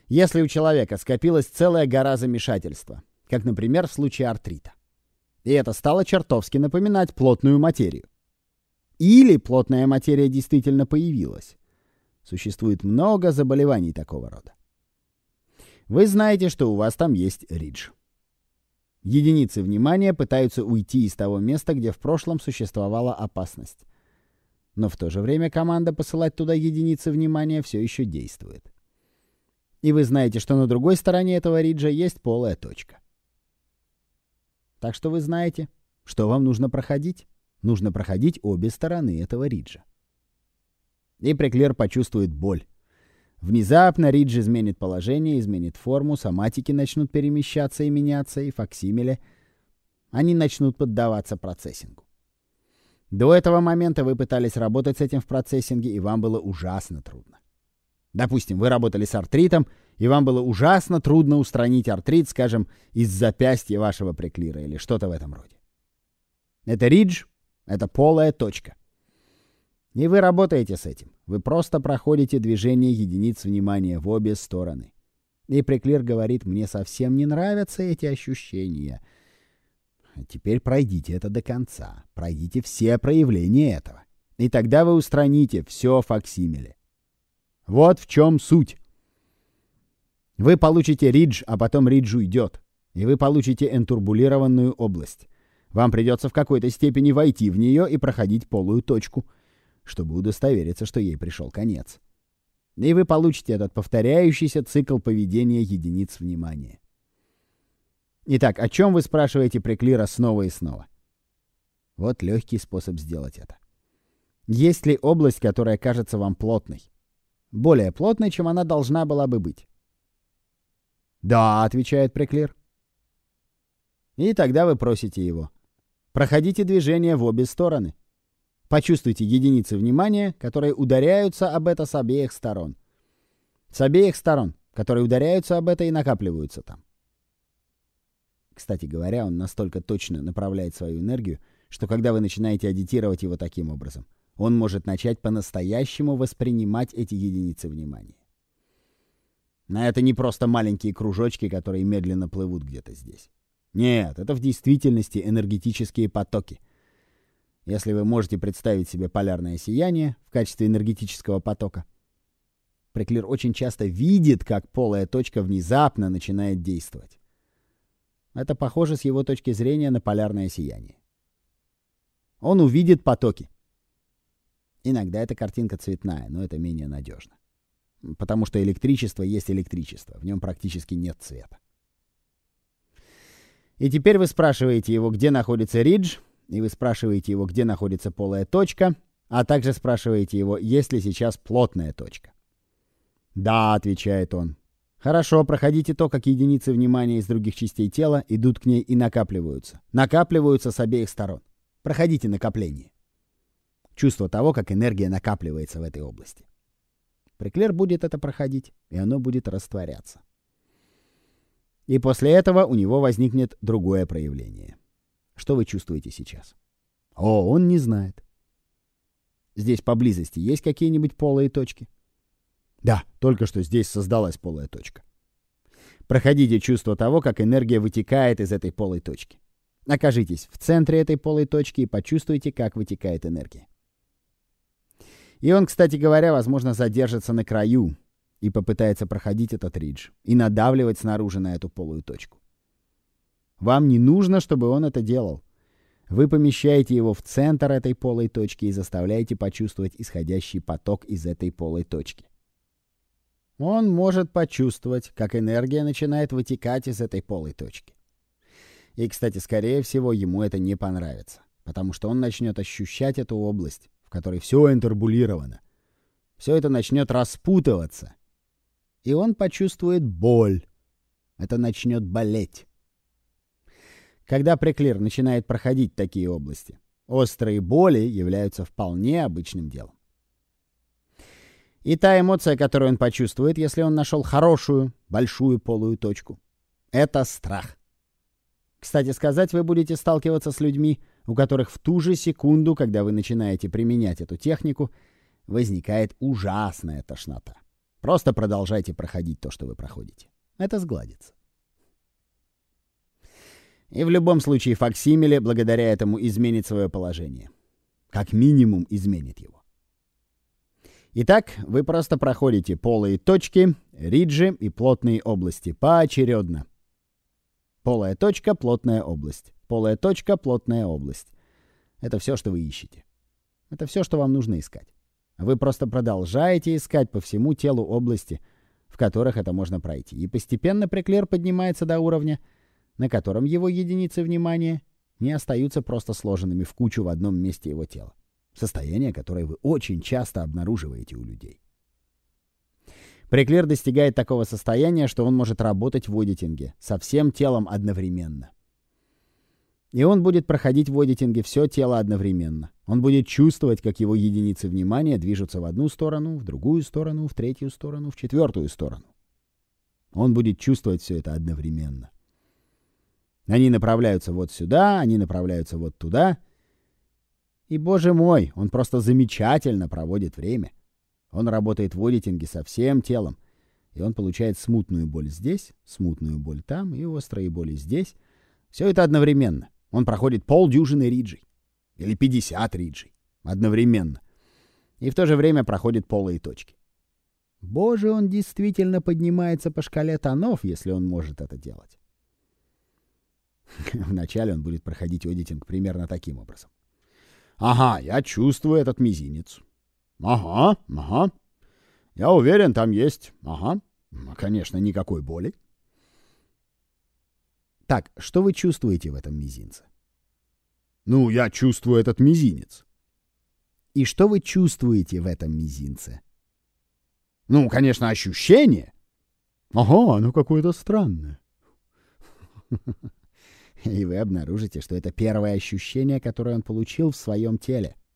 Если у человека скопилась целая гора замешательства, как, например, в случае артрита, и это стало чертовски напоминать плотную материю, или плотная материя действительно появилась, существует много заболеваний такого рода. Вы знаете, что у вас там есть ридж. Единицы внимания пытаются уйти из того места, где в прошлом существовала опасность. Но в то же время команда посылать туда единицы внимания все еще действует. И вы знаете, что на другой стороне этого риджа есть полая точка. Так что вы знаете, что вам нужно проходить. Нужно проходить обе стороны этого риджа. И Преклер почувствует боль. Внезапно ридж изменит положение, изменит форму, соматики начнут перемещаться и меняться, и факсимиле. Они начнут поддаваться процессингу. До этого момента вы пытались работать с этим в процессинге, и вам было ужасно трудно. Допустим, вы работали с артритом, и вам было ужасно трудно устранить артрит, скажем, из запястья вашего преклира или что-то в этом роде. Это ридж, это полая точка. И вы работаете с этим. Вы просто проходите движение единиц внимания в обе стороны. И Преклер говорит, мне совсем не нравятся эти ощущения. Теперь пройдите это до конца. Пройдите все проявления этого. И тогда вы устраните все факсимиле. Вот в чем суть. Вы получите ридж, а потом ридж уйдет. И вы получите энтурбулированную область. Вам придется в какой-то степени войти в нее и проходить полую точку, чтобы удостовериться, что ей пришел конец. И вы получите этот повторяющийся цикл поведения единиц внимания. Итак, о чем вы спрашиваете Преклира снова и снова? Вот легкий способ сделать это. Есть ли область, которая кажется вам плотной? Более плотной, чем она должна была бы быть? «Да», — отвечает Преклир. И тогда вы просите его. Проходите движение в обе стороны. Почувствуйте единицы внимания, которые ударяются об это с обеих сторон. С обеих сторон, которые ударяются об это и накапливаются там. Кстати говоря, он настолько точно направляет свою энергию, что когда вы начинаете аддитировать его таким образом, он может начать по-настоящему воспринимать эти единицы внимания. Но это не просто маленькие кружочки, которые медленно плывут где-то здесь. Нет, это в действительности энергетические потоки. Если вы можете представить себе полярное сияние в качестве энергетического потока, Преклир очень часто видит, как полая точка внезапно начинает действовать. Это похоже с его точки зрения на полярное сияние. Он увидит потоки. Иногда эта картинка цветная, но это менее надежно. Потому что электричество есть электричество, в нем практически нет цвета. И теперь вы спрашиваете его, где находится ридж, и вы спрашиваете его, где находится полая точка, а также спрашиваете его, есть ли сейчас плотная точка. «Да», — отвечает он. «Хорошо, проходите то, как единицы внимания из других частей тела идут к ней и накапливаются. Накапливаются с обеих сторон. Проходите накопление». Чувство того, как энергия накапливается в этой области. Преклер будет это проходить, и оно будет растворяться. И после этого у него возникнет другое проявление. Что вы чувствуете сейчас? О, он не знает. Здесь поблизости есть какие-нибудь полые точки? Да, только что здесь создалась полая точка. Проходите чувство того, как энергия вытекает из этой полой точки. Окажитесь в центре этой полой точки и почувствуйте, как вытекает энергия. И он, кстати говоря, возможно, задержится на краю и попытается проходить этот ридж и надавливать снаружи на эту полую точку. Вам не нужно, чтобы он это делал. Вы помещаете его в центр этой полой точки и заставляете почувствовать исходящий поток из этой полой точки. Он может почувствовать, как энергия начинает вытекать из этой полой точки. И, кстати, скорее всего, ему это не понравится, потому что он начнет ощущать эту область, в которой все интербулировано. Все это начнет распутываться. И он почувствует боль. Это начнет болеть. Когда Преклир начинает проходить такие области, острые боли являются вполне обычным делом. И та эмоция, которую он почувствует, если он нашел хорошую, большую полую точку, это страх. Кстати сказать, вы будете сталкиваться с людьми, у которых в ту же секунду, когда вы начинаете применять эту технику, возникает ужасная тошнота. Просто продолжайте проходить то, что вы проходите. Это сгладится. И в любом случае факсимиле благодаря этому изменит свое положение. Как минимум изменит его. Итак, вы просто проходите полые точки, риджи и плотные области поочередно. Полая точка, плотная область. Полая точка, плотная область. Это все, что вы ищете. Это все, что вам нужно искать. Вы просто продолжаете искать по всему телу области, в которых это можно пройти. И постепенно преклер поднимается до уровня, на котором его единицы внимания не остаются просто сложенными в кучу в одном месте его тела. Состояние, которое вы очень часто обнаруживаете у людей. Преклер достигает такого состояния, что он может работать в одитинге со всем телом одновременно. И он будет проходить в одитинге все тело одновременно. Он будет чувствовать, как его единицы внимания движутся в одну сторону, в другую сторону, в третью сторону, в четвертую сторону. Он будет чувствовать все это одновременно. Они направляются вот сюда, они направляются вот туда. И, боже мой, он просто замечательно проводит время. Он работает в одитинге со всем телом. И он получает смутную боль здесь, смутную боль там и острые боли здесь. Все это одновременно. Он проходит полдюжины риджей. Или 50 риджей. Одновременно. И в то же время проходит полые точки. Боже, он действительно поднимается по шкале тонов, если он может это делать. Вначале он будет проходить одитинг примерно таким образом. Ага, я чувствую этот мизинец. Ага. Я уверен, там есть. Ага. Конечно, никакой боли. Так, что вы чувствуете в этом мизинце? Ну, я чувствую этот мизинец. И что вы чувствуете в этом мизинце? Ну, конечно, ощущение. Ага, оно какое-то странное. И вы обнаружите, что это первое ощущение, которое он получил в своем теле.